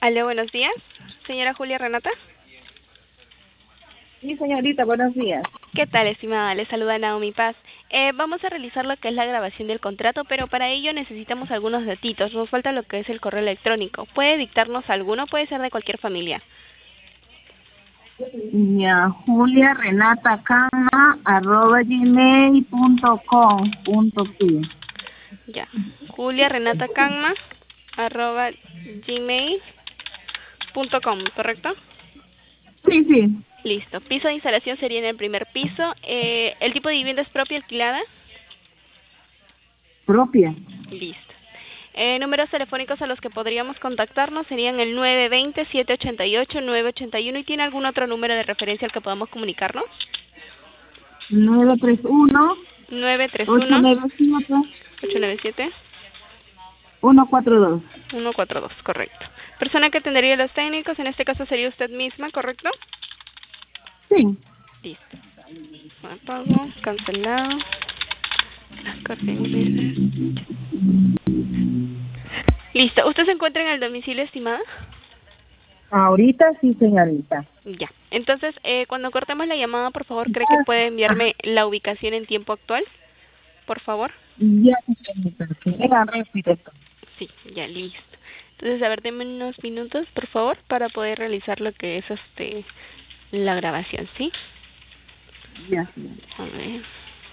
Aló, buenos días. Señora Julia Renata. Sí, señorita, buenos días. ¿Qué tal, estimada? Le saluda Naomi Paz. Vamos a realizar lo que es la grabación del contrato, pero para ello necesitamos algunos datitos. Nos falta lo que es el correo electrónico. ¿Puede dictarnos alguno? Puede ser de cualquier familia. Ya, Julia Renata Cama @gmail.com.p. Ya. juliarenatacanma@gmail.com, ¿correcto? Sí, sí, Listo. Piso de instalación sería en el primer piso. ¿El tipo de vivienda es propia, alquilada? propia. Listo. Números telefónicos a los que podríamos contactarnos serían el 920-788-981. ¿Y tiene algún otro número de referencia al que podamos comunicarnos? 931 931 897 897 142. 142, correcto. Persona que atendería a los técnicos, en este caso sería usted misma, ¿correcto? Sí, Listo. Apago, cancelado. Listo. ¿Usted se encuentra en el domicilio, estimada? ahorita sí, señorita. Ya. Entonces, cuando cortemos la llamada, por favor, ¿cree que puede Ajá, enviarme la ubicación en tiempo actual? Por favor. ya, señorita. Era rápido esto. Sí, ya listo. Entonces, a ver, denme unos minutos, por favor, para poder realizar lo que es la grabación, ¿sí? Ya, señorita. A ver.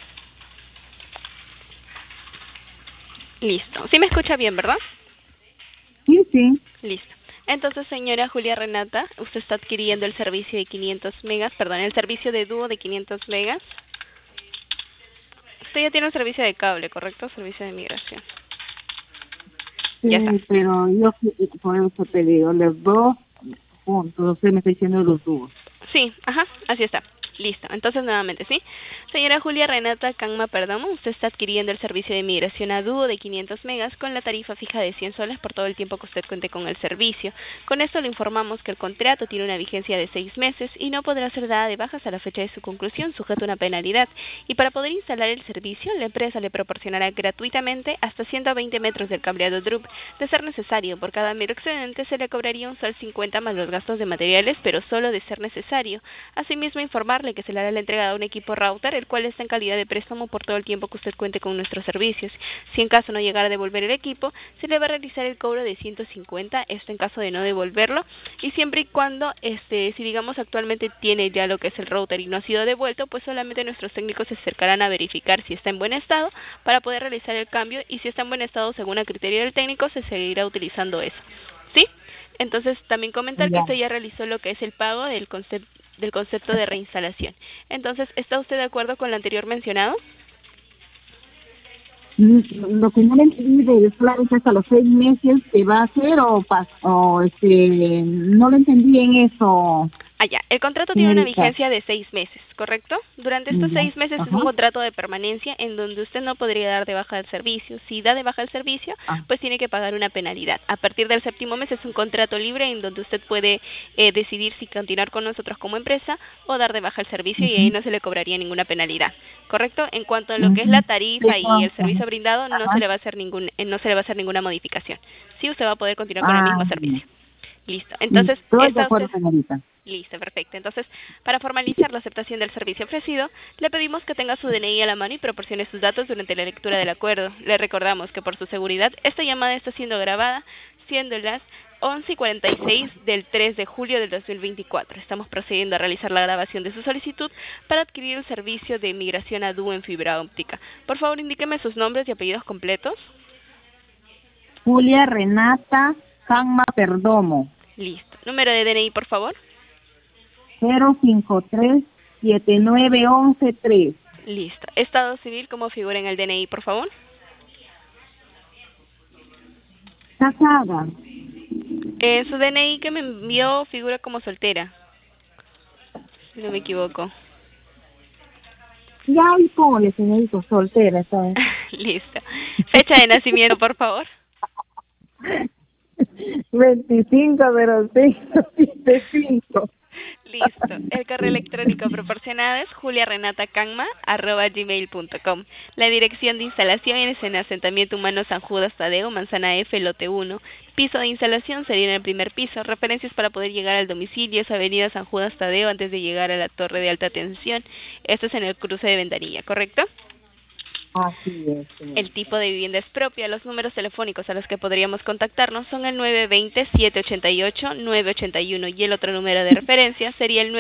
Listo. Sí me escucha bien, ¿verdad? Sí, sí. Listo. Entonces, señora Julia Renata, usted está adquiriendo el servicio de 500 megas, perdón, el servicio de dúo de 500 megas. Usted ya tiene un servicio de cable, ¿correcto? Servicio de migración. Ya está. Sí, pero yo por eso te digo, los dos puntos, usted me está diciendo los dos. Sí, ajá, así está. Listo. Entonces, nuevamente, ¿sí? Señora Julia Renata Canma Perdomo, usted está adquiriendo el servicio de migración a dúo de 500 megas con la tarifa fija de 100 soles por todo el tiempo que usted cuente con el servicio. Con esto le informamos que el contrato tiene una vigencia de 6 meses y no podrá ser dada de bajas a la fecha de su conclusión, sujeto a una penalidad. Y para poder instalar el servicio, la empresa le proporcionará gratuitamente hasta 120 metros del cableado DRUP. De ser necesario, por cada metro excedente se le cobraría un sol 50 más los gastos de materiales, pero solo de ser necesario. Asimismo, informarle que se le hará la entrega de un equipo router, el cual está en calidad de préstamo por todo el tiempo que usted cuente con nuestros servicios. Si en caso no llegara a devolver el equipo, se le va a realizar el cobro de 150, esto en caso de no devolverlo, y siempre y cuando, si digamos actualmente tiene ya lo que es el router y no ha sido devuelto, pues solamente nuestros técnicos se acercarán a verificar si está en buen estado para poder realizar el cambio, y si está en buen estado según el criterio del técnico, se seguirá utilizando eso. ¿Sí? Entonces, también comentar que Ya. usted ya realizó lo que es el pago del concepto de reinstalación. Entonces, ¿está usted de acuerdo con lo anterior mencionado? Lo que no le entendí de claro es que hasta los 6 meses te va a hacer no lo entendí en eso, Ah, ya. El contrato tiene una señorita. vigencia de 6 meses, ¿correcto? Durante estos Ya. 6 meses es Ajá. un contrato de permanencia en donde usted no podría dar de baja el servicio. Si da de baja el servicio, Ah. pues tiene que pagar una penalidad. A partir del séptimo mes es un contrato libre en donde usted puede decidir si continuar con nosotros como empresa o dar de baja el servicio, y ahí Ujú, no se le cobraría ninguna penalidad, ¿correcto? En cuanto a lo que es la ujú. tarifa Pero, y el ajá. servicio brindado, no se Ajá. le va a hacer no se le va a hacer ninguna modificación. Sí, usted va a poder continuar con el Ah, mismo ya. servicio. Listo. Entonces, Estoy de ¿está acuerdo, usted? señorita. Listo, perfecto. Entonces, para formalizar la aceptación del servicio ofrecido, le pedimos que tenga su DNI a la mano y proporcione sus datos durante la lectura del acuerdo. Le recordamos que por su seguridad, esta llamada está siendo grabada, siendo las 11:46 del 3 de julio del 2024. Estamos procediendo a realizar la grabación de su solicitud para adquirir el servicio de migración a dúo en fibra óptica. Por favor, indíqueme sus nombres y apellidos completos. Julia Renata Canma Perdomo. Listo. Número de DNI, por favor. 053-79113. Listo. Estado civil, ¿cómo figura en el DNI, por favor? Casada. Su DNI que me envió figura como soltera, si no me equivoco. Ya hoy ponle, señorito, soltera, ¿sabes? Listo. Fecha de nacimiento, por favor. 250575. Listo. El correo electrónico proporcionado es juliarenatacanma@gmail.com. La dirección de instalación es en Asentamiento Humano San Judas Tadeo, Manzana F, lote 1, Piso de instalación sería en el primer piso. Referencias para poder llegar al domicilio es Avenida San Judas Tadeo antes de llegar a la torre de alta tensión. Esto es en el cruce de Ventanilla, ¿correcto? Así es, El señorita. tipo de vivienda es propia. Los números telefónicos a los que podríamos contactarnos son el 920-788-981 y el otro número de referencia sería el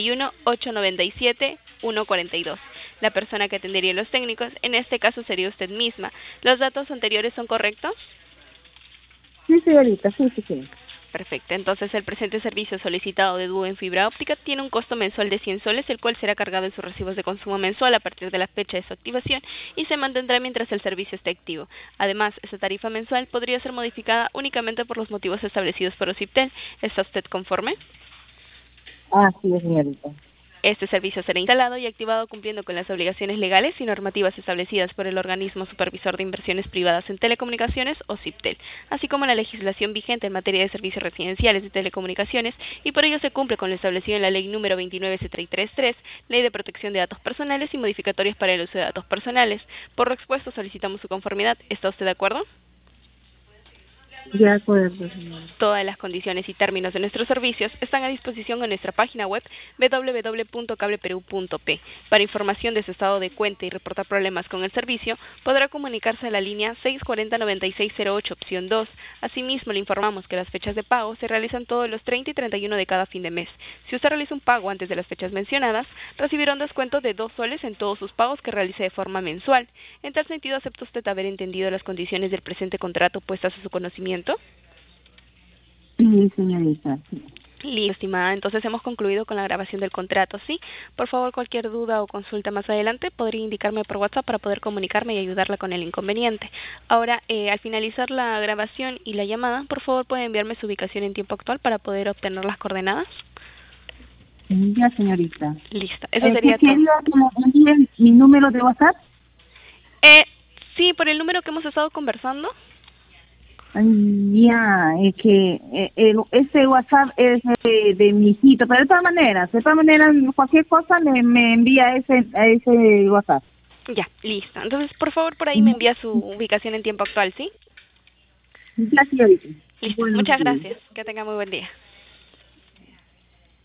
931-897-142. La persona que atendería a los técnicos, en este caso sería usted misma. ¿Los datos anteriores son correctos? Sí, señorita, sí. Perfecto. Entonces, el presente servicio solicitado de dúo en fibra óptica tiene un costo mensual de 100 soles, el cual será cargado en sus recibos de consumo mensual a partir de la fecha de su activación y se mantendrá mientras el servicio esté activo. Además, esta tarifa mensual podría ser modificada únicamente por los motivos establecidos por OCIPTEL. ¿Está usted conforme? Así es, señorita. Este servicio será instalado y activado cumpliendo con las obligaciones legales y normativas establecidas por el Organismo Supervisor de Inversiones Privadas en Telecomunicaciones, OCIPTEL, así como la legislación vigente en materia de servicios residenciales de telecomunicaciones, y por ello se cumple con lo establecido en la Ley número 29.733, Ley de Protección de Datos Personales y modificatorias para el uso de datos personales. Por lo expuesto, solicitamos su conformidad. ¿Está usted de acuerdo? De acuerdo, señorita. Todas las condiciones y términos de nuestros servicios están a disposición en nuestra página web www.cableperu.p. Para información de su estado de cuenta y reportar problemas con el servicio, podrá comunicarse a la línea 640-9608, opción 2. Asimismo, le informamos que las fechas de pago se realizan todos los 30 y 31 de cada fin de mes. Si usted realiza un pago antes de las fechas mencionadas, recibirá un descuento de 2 soles en todos sus pagos que realice de forma mensual. En tal sentido, ¿acepta usted haber entendido las condiciones del presente contrato puestas a su conocimiento? Sí, señorita. Sí. Listo, estimada. Entonces hemos concluido con la grabación del contrato, ¿sí? Por favor, cualquier duda o consulta más adelante podría indicarme por WhatsApp para poder comunicarme y ayudarla con el inconveniente. Ahora, al finalizar la grabación y la llamada, por favor, puede enviarme su ubicación en tiempo actual para poder obtener las coordenadas. Ya, señorita. Listo. Eso sería todo. ¿Quería que me envíen mi número de WhatsApp? Sí, por el número que hemos estado conversando. Ya, es que ese WhatsApp es de mi hijito, pero de todas maneras, cualquier cosa me envía a ese WhatsApp. Ya, listo. Entonces, por favor, por ahí me envía su ubicación en tiempo actual, ¿sí? Ya, señorita. Listo. Buenos Muchas días. gracias. Que tenga muy buen día.